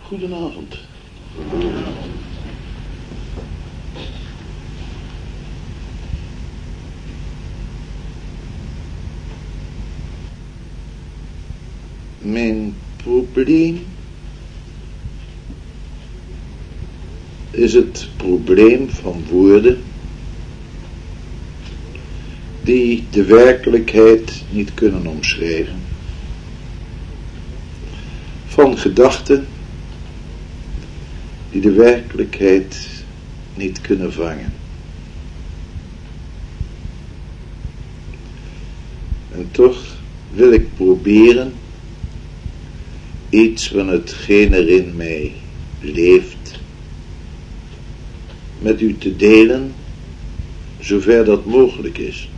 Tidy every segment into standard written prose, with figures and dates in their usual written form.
Goedenavond. Mijn probleem is het probleem van woorden die de werkelijkheid niet kunnen omschrijven, van gedachten die de werkelijkheid niet kunnen vangen. En toch wil ik proberen iets van hetgeen er in mij leeft met u te delen, zover dat mogelijk is.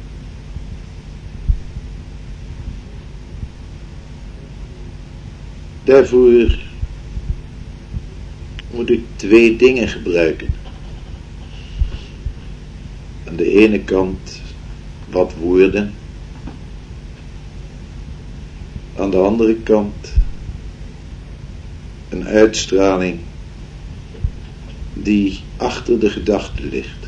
Daarvoor moet ik twee dingen gebruiken. Aan de ene kant wat woorden, aan de andere kant een uitstraling die achter de gedachte ligt.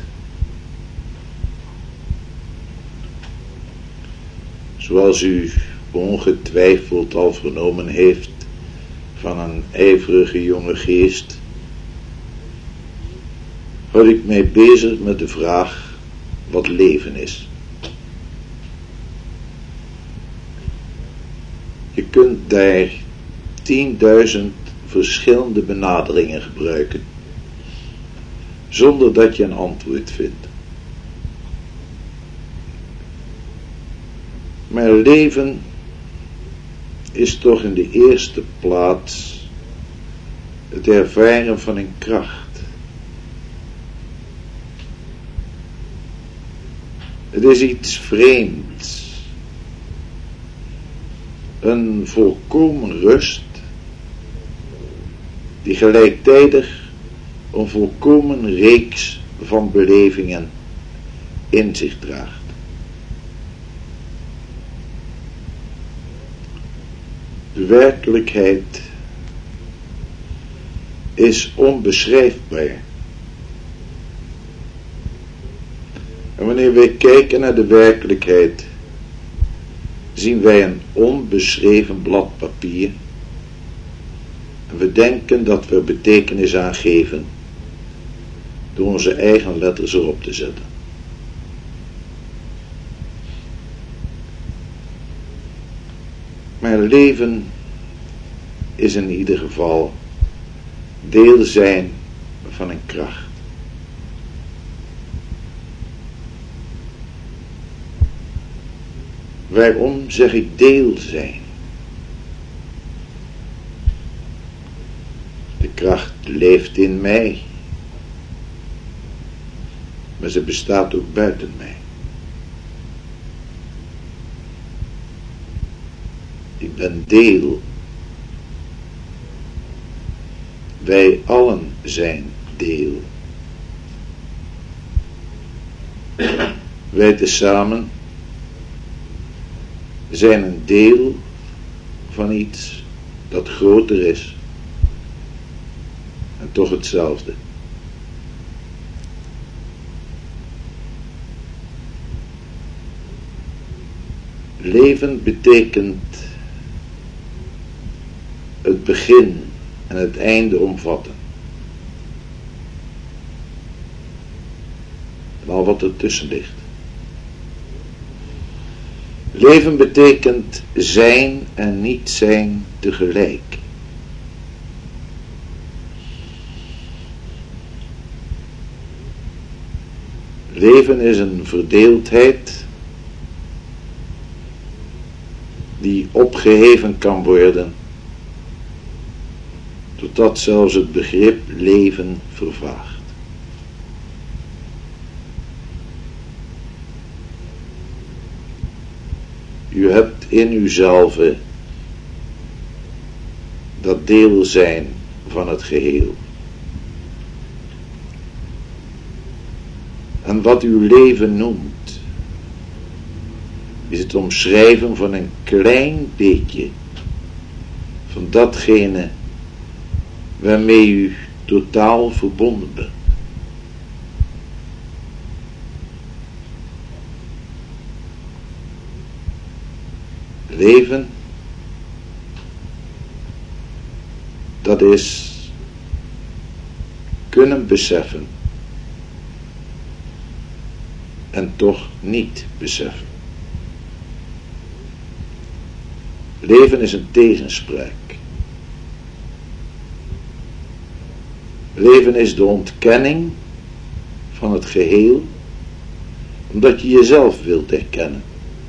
Zoals u ongetwijfeld al vernomen heeft van een ijverige jonge geest, houd ik mij bezig met de vraag wat leven is. Je kunt daar 10.000 verschillende benaderingen gebruiken, zonder dat je een antwoord vindt. Maar leven is toch in de eerste plaats het ervaren van een kracht. Het is iets vreemds. Een volkomen rust die gelijktijdig een volkomen reeks van belevingen in zich draagt. De werkelijkheid is onbeschrijfbaar. En wanneer wij kijken naar de werkelijkheid, zien wij een onbeschreven blad papier. En we denken dat we betekenis aangeven door onze eigen letters erop te zetten. Maar leven is in ieder geval deel zijn van een kracht. Waarom zeg ik deel zijn? De kracht leeft in mij, maar ze bestaat ook buiten mij. Ik ben deel. Wij allen zijn deel. Wij tezamen zijn een deel van iets dat groter is en toch hetzelfde. Leven betekent het begin en het einde omvatten. En al wat ertussen ligt. Leven betekent zijn en niet zijn tegelijk. Leven is een verdeeldheid die opgeheven kan worden, totdat zelfs het begrip leven vervaagt. U hebt in uzelf dat deel zijn van het geheel. En wat uw leven noemt, is het omschrijven van een klein beetje van datgene waarmee u totaal verbonden bent. Leven, dat is kunnen beseffen en toch niet beseffen. Leven is een tegenspraak. Leven is de ontkenning van het geheel, omdat je jezelf wilt erkennen.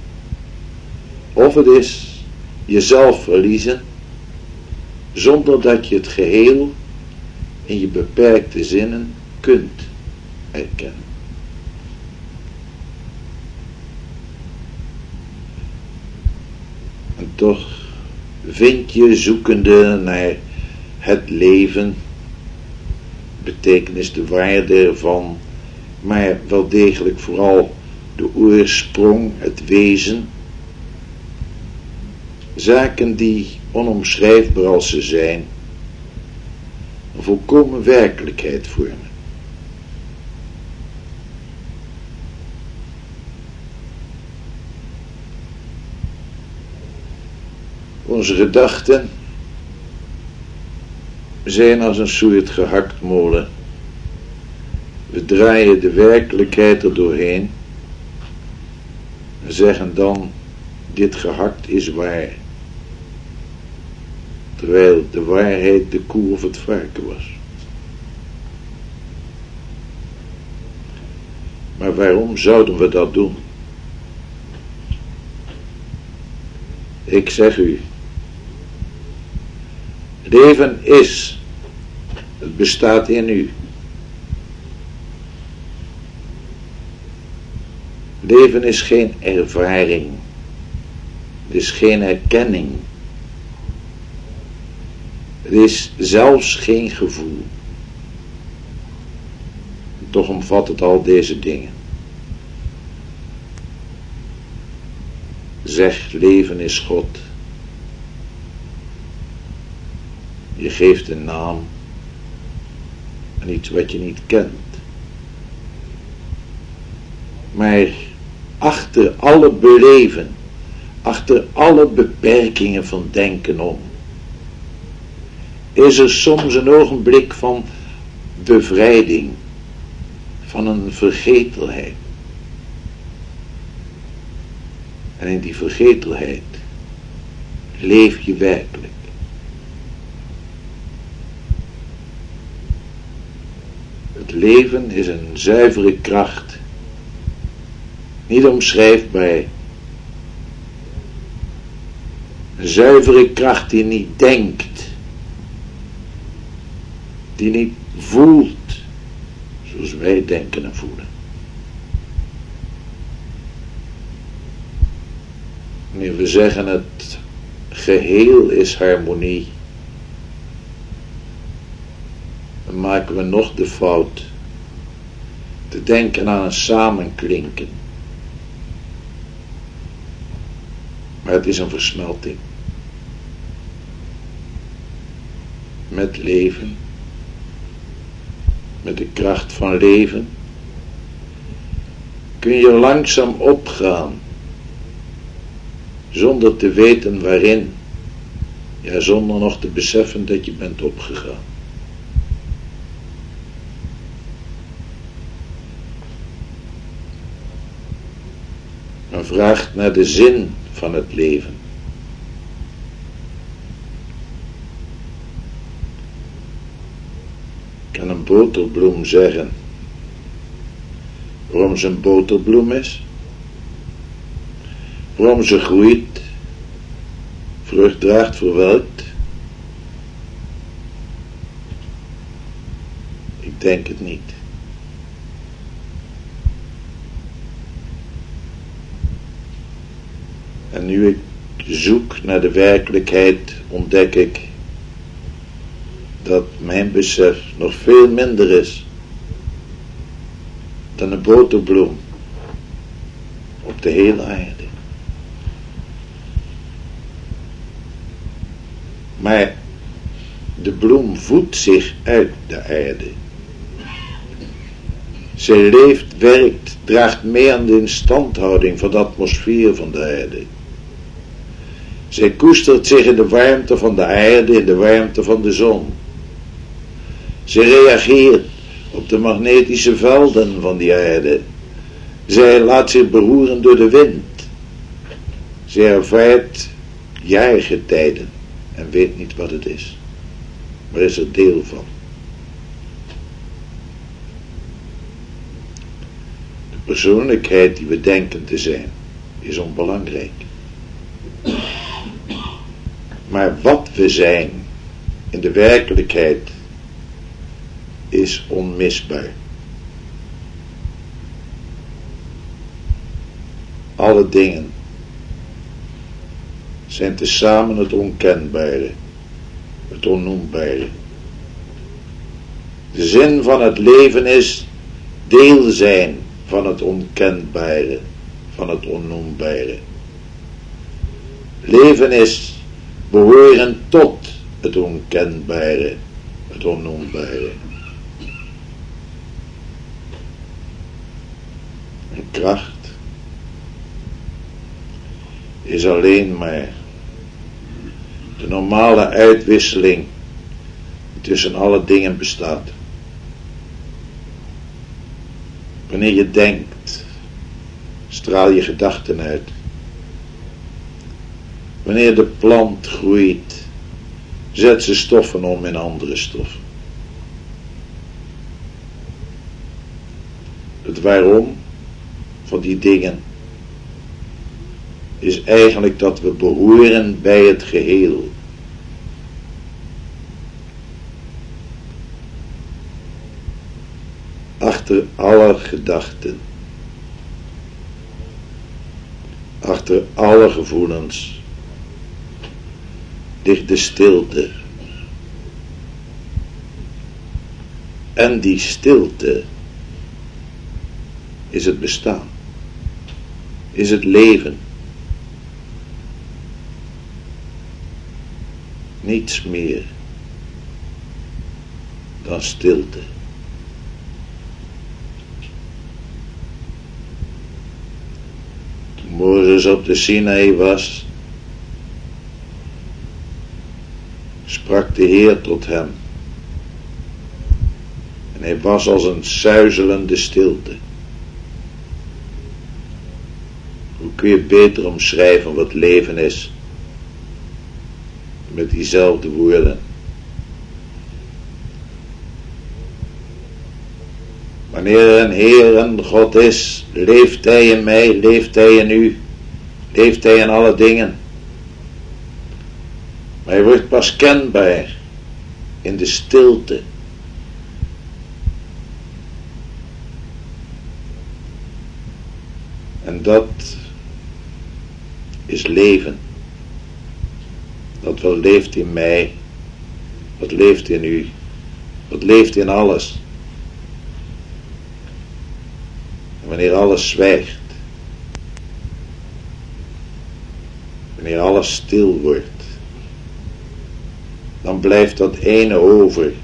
Of het is jezelf verliezen, zonder dat je het geheel in je beperkte zinnen kunt erkennen. En toch vind je, zoekende naar het leven, betekenis, de waarde ervan, maar wel degelijk vooral de oorsprong, het wezen, zaken die, onomschrijfbaar als ze zijn, een volkomen werkelijkheid vormen. Onze gedachten zijn als een soort gehaktmolen. We draaien de werkelijkheid er doorheen en zeggen dan, dit gehakt is waar. Terwijl de waarheid de koe of het varken was. Maar waarom zouden we dat doen? Ik zeg u, leven is, het bestaat in u. Leven is geen ervaring, het is geen erkenning, het is zelfs geen gevoel. Toch omvat het al deze dingen. Zeg, leven is God. Je geeft een naam aan iets wat je niet kent. Maar achter alle beleven, achter alle beperkingen van denken om, is er soms een ogenblik van bevrijding, van een vergetelheid. En in die vergetelheid leef je werkelijk. Het leven is een zuivere kracht, niet omschrijfbaar. Een zuivere kracht die niet denkt, die niet voelt zoals wij denken en voelen. Wanneer we zeggen het geheel is harmonie, dan maken we nog de fout te denken aan een samenklinken. Maar het is een versmelting. Met leven, met de kracht van leven, kun je langzaam opgaan, zonder te weten waarin, ja, zonder nog te beseffen dat je bent opgegaan. Men vraagt naar de zin van het leven. Kan een boterbloem zeggen waarom ze een boterbloem is? Waarom ze groeit, vrucht draagt, verwelkt? Ik denk het niet. En nu ik zoek naar de werkelijkheid, ontdek ik dat mijn besef nog veel minder is dan een boterbloem op de hele aarde. Maar De bloem voedt zich uit de aarde. Zij leeft, werkt, draagt mee aan de instandhouding van de atmosfeer van de aarde. Zij koestert zich in de warmte van de aarde, in de warmte van de zon. Zij reageert op de magnetische velden van die aarde. Zij laat zich beroeren door de wind. Zij ervaart jaargetijden en weet niet wat het is, maar is er deel van. De persoonlijkheid die we denken te zijn, is onbelangrijk. Maar wat we zijn in de werkelijkheid is onmisbaar. Alle dingen zijn tezamen het onkenbare, het onnoembare. De zin van het leven is deel zijn van het onkenbare, van het onnoembare. Leven is behoren tot het onkenbare, het onnoembare. En kracht is alleen maar de normale uitwisseling die tussen alle dingen bestaat. Wanneer je denkt, straal je gedachten uit. Wanneer de plant groeit, zet ze stoffen om in andere stoffen. Het waarom van die dingen is eigenlijk dat we behoren bij het geheel. Achter alle gedachten, achter alle gevoelens, ligt de stilte. En die stilte is het bestaan, is het leven. Niets meer dan stilte. Toen Mozes op de Sinaï was, sprak de Heer tot hem. En hij was als een suizelende stilte. Hoe kun je beter omschrijven wat leven is? Met diezelfde woorden. Wanneer er een Heer en God is, leeft Hij in mij, leeft Hij in u, leeft Hij in alle dingen. Maar Hij wordt pas kenbaar in de stilte. En dat is leven. Dat wat leeft in mij, wat leeft in u, wat leeft in alles. En wanneer alles zwijgt, wanneer alles stil wordt, dan blijft dat ene over.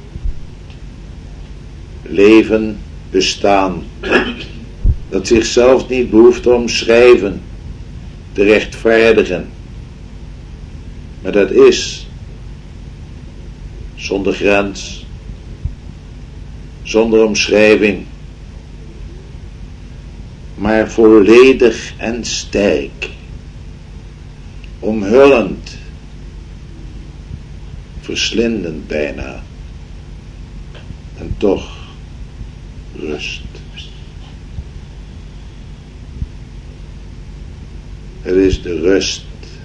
Leven, bestaan, dat zichzelf niet behoeft te omschrijven, te rechtvaardigen. Maar dat is zonder grens, zonder omschrijving, maar volledig en sterk, omhullend, verslindend bijna, en toch rust. Het is de rust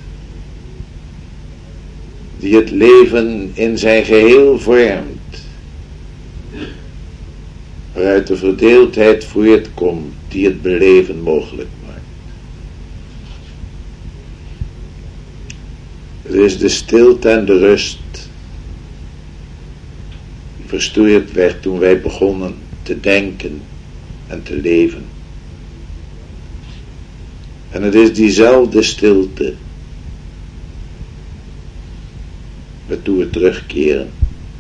die het leven in zijn geheel vormt, waaruit de verdeeldheid voortkomt die het beleven mogelijk maakt. Het is de stilte en de rust die verstoord werd toen wij begonnen te denken en te leven. En het is diezelfde stilte waartoe we terugkeren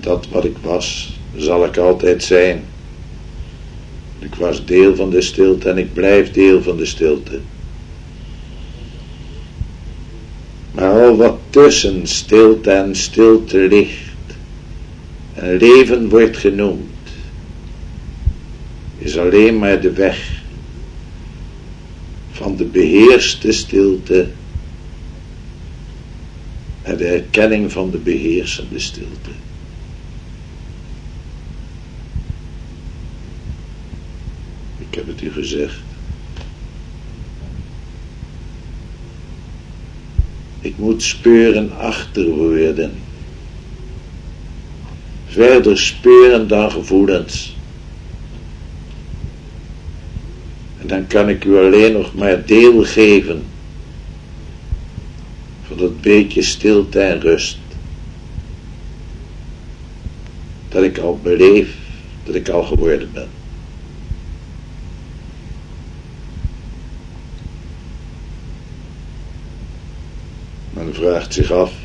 Dat wat ik was, zal ik altijd zijn. Ik was deel van de stilte en ik blijf deel van de stilte. Maar al wat tussen stilte en stilte ligt en leven wordt genoemd, is alleen maar de weg van de beheerste stilte en de erkenning van de beheersende stilte. Ik heb het u gezegd. Ik moet speuren achter woorden. Verder speuren dan gevoelens. En dan kan ik u alleen nog maar deel geven van dat beetje stilte en rust. Dat ik al beleef, dat ik al geworden ben. Men vraagt zich af,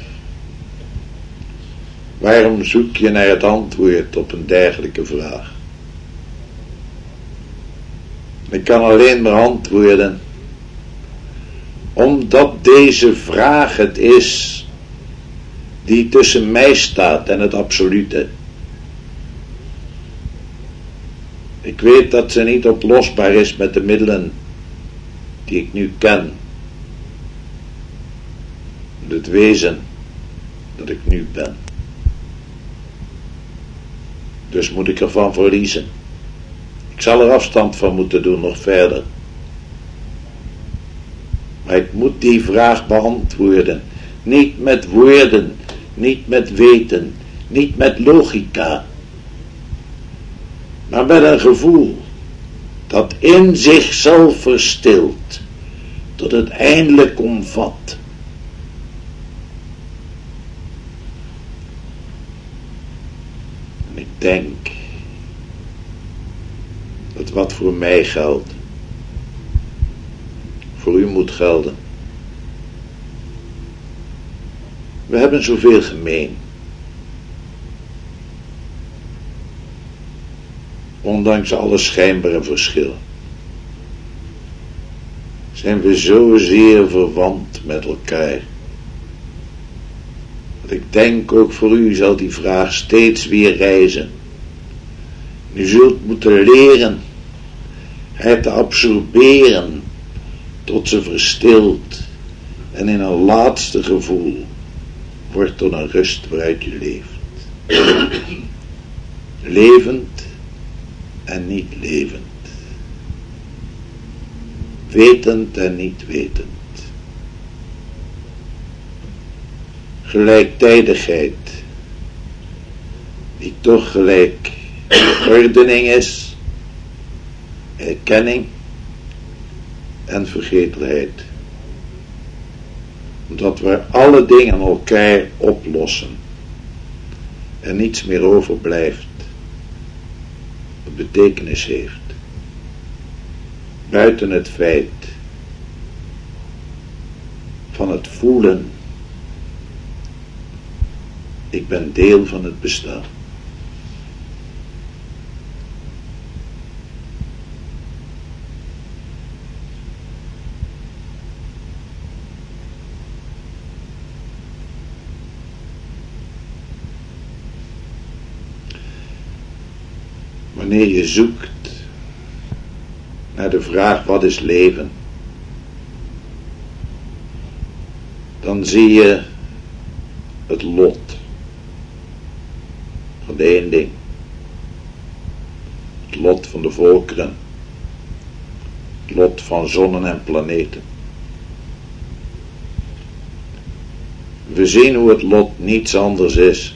waarom zoek je naar het antwoord op een dergelijke vraag? Ik kan alleen maar antwoorden, omdat deze vraag het is die tussen mij staat en het absolute. Ik weet dat ze niet oplosbaar is met de middelen die ik nu ken. Het wezen dat ik nu ben. Dus moet ik ervan verliezen. Ik zal er afstand van moeten doen nog verder. Maar ik moet die vraag beantwoorden. Niet met woorden, niet met weten, niet met logica. Maar met een gevoel dat in zichzelf verstilt, tot het eindelijk omvat. En ik denk dat wat voor mij geldt, voor u moet gelden. We hebben zoveel gemeen. Ondanks alle schijnbare verschillen zijn we zozeer verwant met elkaar, dat ik denk ook voor u zal die vraag steeds weer rijzen. U zult moeten leren het te absorberen tot ze verstilt en in een laatste gevoel wordt tot een rust waaruit je leeft. Levend en niet levend. Wetend en niet wetend. Gelijktijdigheid, die toch gelijk ordening is, erkenning en vergetelheid. Omdat we alle dingen elkaar oplossen en niets meer overblijft wat betekenis heeft. Buiten het feit van het voelen, ik ben deel van het bestaan. Wanneer je zoekt naar de vraag wat is leven, dan zie je het lot van de eenling, het lot van de volkeren, het lot van zonnen en planeten. We zien hoe het lot niets anders is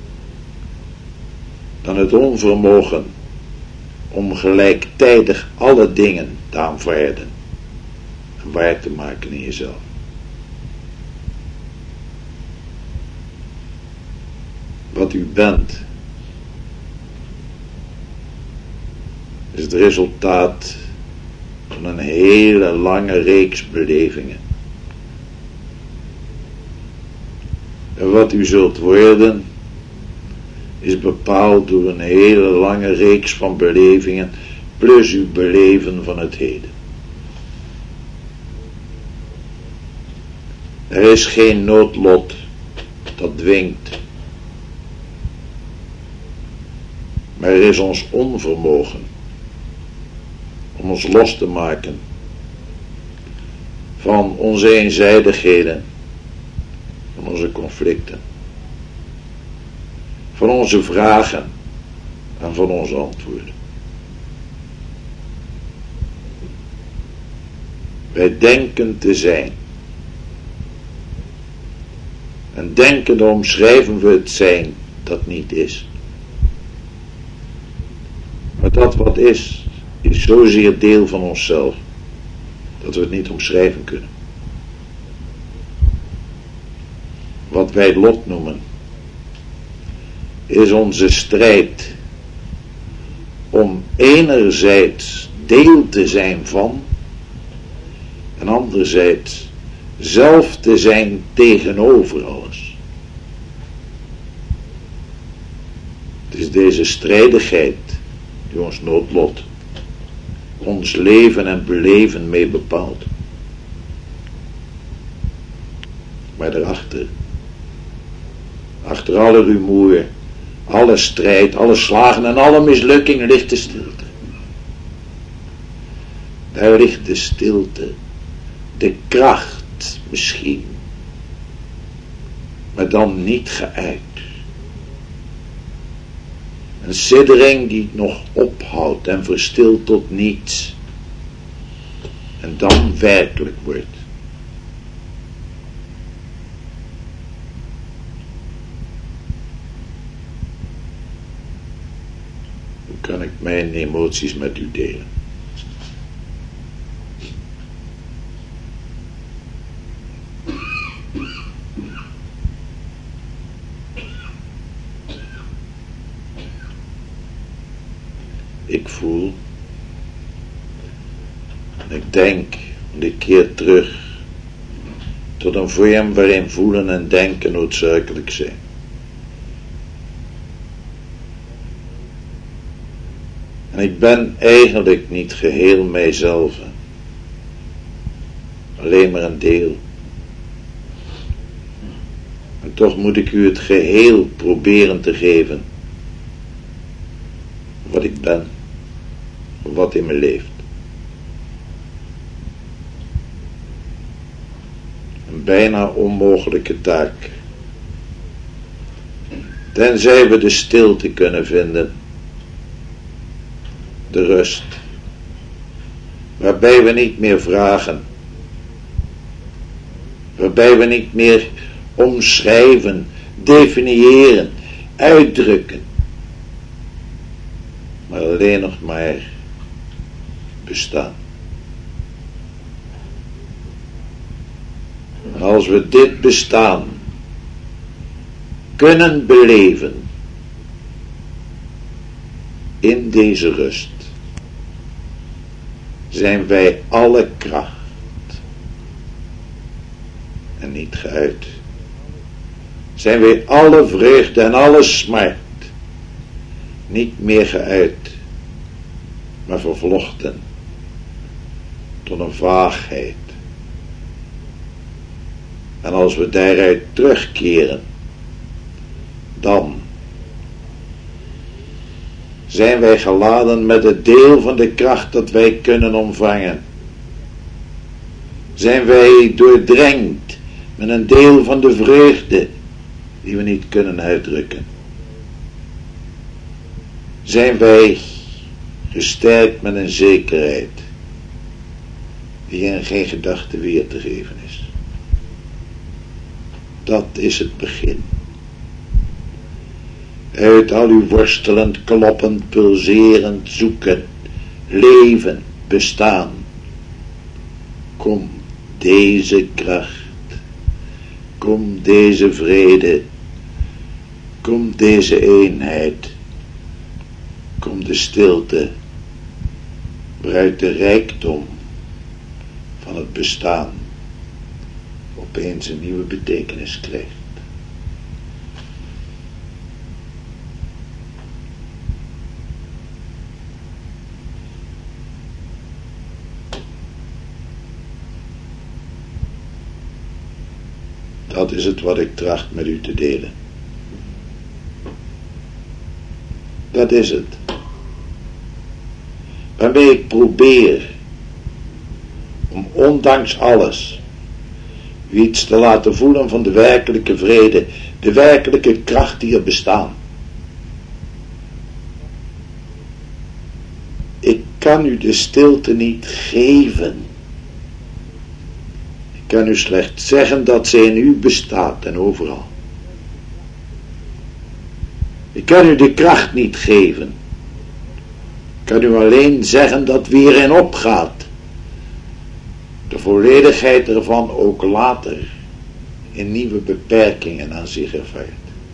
dan het onvermogen om gelijktijdig alle dingen te aanvaarden en waar te maken in jezelf. Wat u bent is het resultaat van een hele lange reeks belevingen. En wat u zult worden is bepaald door een hele lange reeks van belevingen, plus uw beleven van het heden. Er is geen noodlot dat dwingt, maar er is ons onvermogen om ons los te maken van onze eenzijdigheden, van onze conflicten, van onze vragen en van onze antwoorden. Wij denken te zijn. En denkende omschrijven we het zijn dat niet is. Maar dat wat is zozeer deel van onszelf, dat we het niet omschrijven kunnen. Wat wij lot noemen, is onze strijd om enerzijds deel te zijn van, en anderzijds zelf te zijn tegenover alles. Het is deze strijdigheid die ons noodlot, ons leven en beleven mee bepaalt. Maar daarachter, achter alle rumoer, alle strijd, alle slagen en alle mislukkingen ligt de stilte. Daar ligt de stilte, de kracht misschien, maar dan niet geuit. Een siddering die nog ophoudt en verstilt tot niets. En dan werkelijk wordt. Hoe kan ik mijn emoties met u delen? Ik voel en ik denk en ik keer terug tot een vorm waarin voelen en denken noodzakelijk zijn. En ik ben eigenlijk niet geheel mijzelf, alleen maar een deel. En toch moet ik u het geheel proberen te geven, wat ik ben, wat in me leeft. Een bijna onmogelijke taak, tenzij we de stilte kunnen vinden, de rust, waarbij we niet meer vragen, waarbij we niet meer omschrijven, definiëren, uitdrukken, maar alleen nog maar bestaan. En als we dit bestaan kunnen beleven in deze rust, zijn wij alle kracht en niet geuit. Zijn wij alle vreugde en alle smart niet meer geuit, maar vervlochten tot een vaagheid. En als we daaruit terugkeren, dan zijn wij geladen met het deel van de kracht dat wij kunnen ontvangen. Zijn wij doordrenkt met een deel van de vreugde die we niet kunnen uitdrukken. Zijn wij gesterkt met een zekerheid die in geen gedachte weer te geven is. Dat is het begin. Uit al uw worstelend, kloppend, pulserend, zoeken, leven, bestaan, kom deze kracht, kom deze vrede, kom deze eenheid, kom de stilte, waaruit de rijkdom van het bestaan opeens een nieuwe betekenis krijgt. Dat is het wat ik tracht met u te delen. Dat is het. Waarmee ik probeer om ondanks alles u iets te laten voelen van de werkelijke vrede, de werkelijke kracht die er bestaan. Ik kan u de stilte niet geven. Ik kan u slechts zeggen dat ze in u bestaat en overal. Ik kan u de kracht niet geven. Ik kan u alleen zeggen dat wie erin opgaat, de volledigheid ervan ook later in nieuwe beperkingen aan zich ervaart.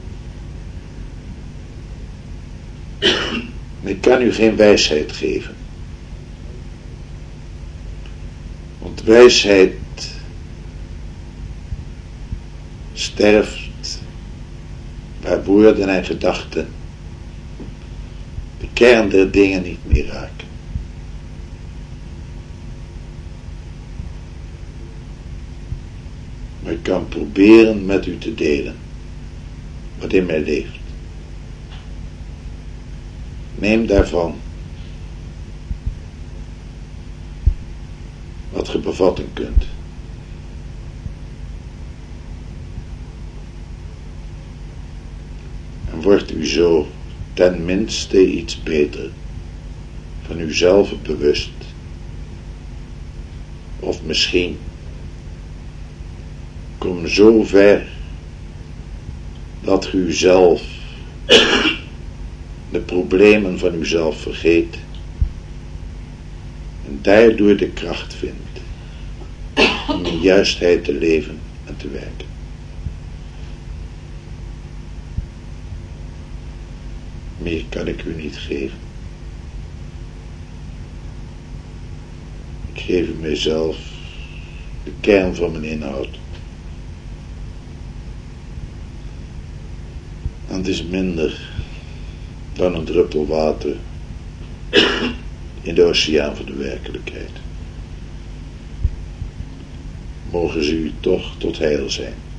Ik kan u geen wijsheid geven. Want wijsheid sterft waar woorden en gedachten de kern der dingen niet meer raken. Maar ik kan proberen met u te delen wat in mij leeft. Neem daarvan wat ge bevatten kunt. En wordt u zo ten minste iets beter van uzelf bewust. Of misschien kom zo ver dat u zelf de problemen van uzelf vergeet en daardoor de kracht vindt om in juistheid te leven en te werken. Meer kan ik u niet geven. Ik geef u mijzelf de kern van mijn inhoud. En het is minder dan een druppel water in de oceaan van de werkelijkheid. Mogen ze u toch tot heil zijn.